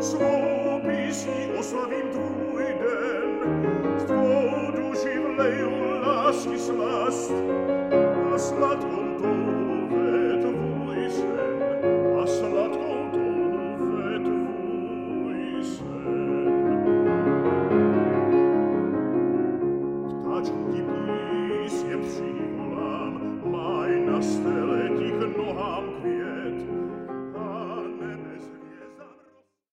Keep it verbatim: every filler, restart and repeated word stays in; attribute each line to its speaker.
Speaker 1: Svou písní oslavím tvůj den, v tvou duši vleju lásky slast.